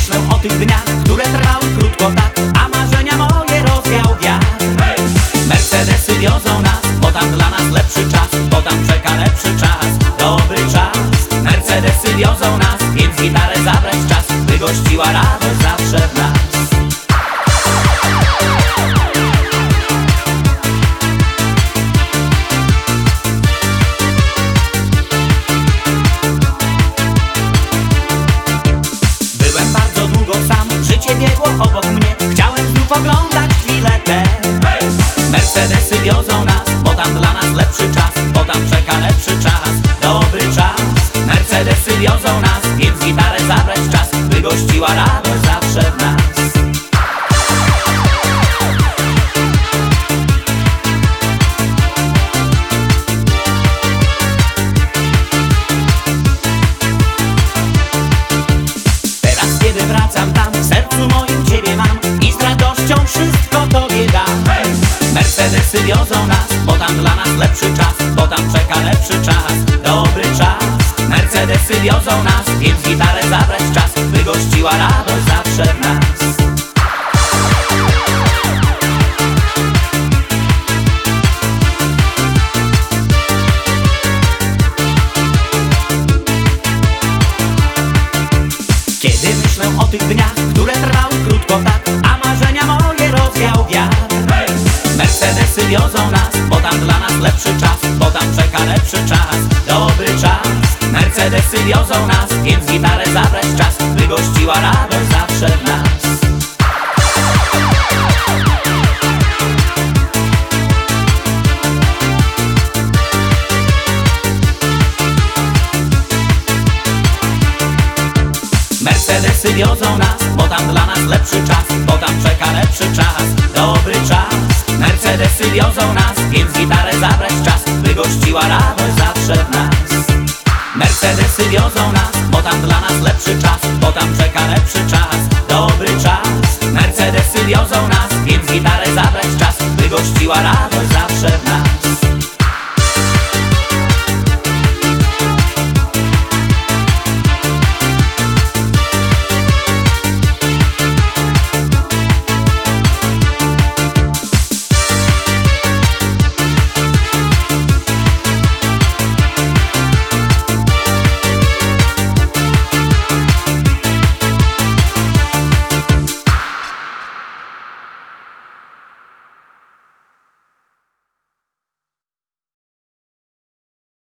myślę o tych dniach, które trwały krótko tak, a marzenia moje rozwiał wiatr. Mercedesy wiozą nas, bo tam dla nas lepszy czas, bo tam czeka lepszy czas, dobry czas. Mercedesy wiozą nas, więc gitarę zabrać czas, by gościła radość zawsze w nas. Byłem bardzo długo sam, życie biegło obok mnie, chciałem znów oglądać chwilę te. Mercedesy wiozą nas, bo tam dla nas lepszy czas, bo tam czeka lepszy czas, dobry czas. Mercedesy wiozą nas, więc gitarę zabrać czas, by gościła radość zawsze w nas. Teraz kiedy wracam tam, w sercu moim Ciebie mam i z radością wszystko Tobie dam. Mercedesy wiozą nas, bo tam dla nas lepszy czas, bo tam czeka lepszy czas, dobry czas. Mercedesy wiozą nas, więc gitarę zabrać czas, by gościła radość zawsze w nas. Kiedy myślę o tych dniach, które trwały krótko tak, a marzenia moje rozwiał wiatr. Mercedesy wiozą nas, bo tam dla nas lepszy czas, bo tam czeka lepszy czas, dobry czas. Mercedesy wiozą nas, więc gitarę zabrać czas, by gościła radość zawsze w nas. Mercedesy wiozą nas, bo tam dla nas lepszy czas, bo tam czeka lepszy czas, dobry czas. Mercedesy wiozą nas, więc gitarę zabrać czas, by gościła radość zawsze w nas. Mercedesy wiozą nas, bo tam dla nas lepszy czas, bo tam czeka lepszy czas.